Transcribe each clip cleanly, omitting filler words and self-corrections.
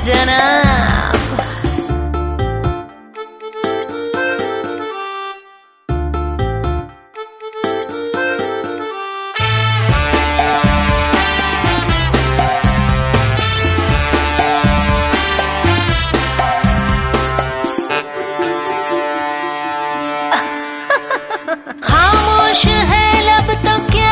जनाब। खामोश है लब तो क्या,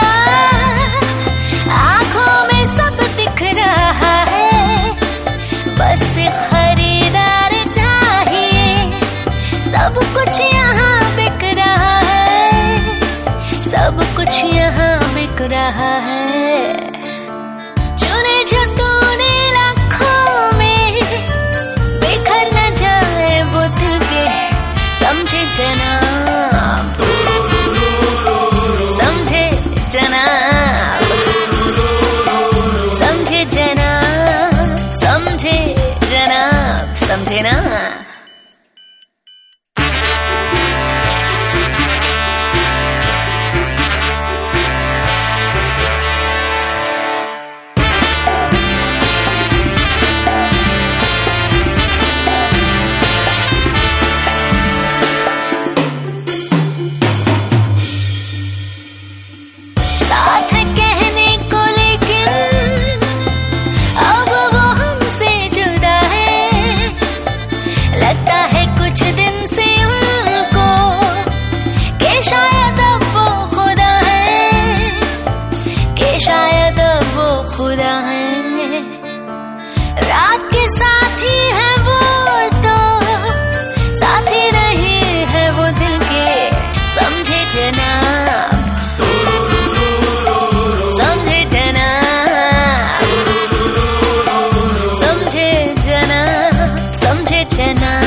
आंखों में सब दिख रहा है, बस खरीदार चाहिए। सब कुछ यहाँ बिक रहा है, सब कुछ यहाँ बिक रहा है। चुने जो तूने लाखों में, बिखर न जाए वो दिल के, समझे जनाब, समझे जनाब, समझे जनाब, समझे जनाब, समझे ना। कुछ दिन से उनको कि शायद अब वो खुदा है, कि शायद अब वो खुदा है। रात के साथी है वो तो साथी नहीं है वो दिल के, समझे जनाब, समझे जनाब, समझे जनाब, समझे जनाब।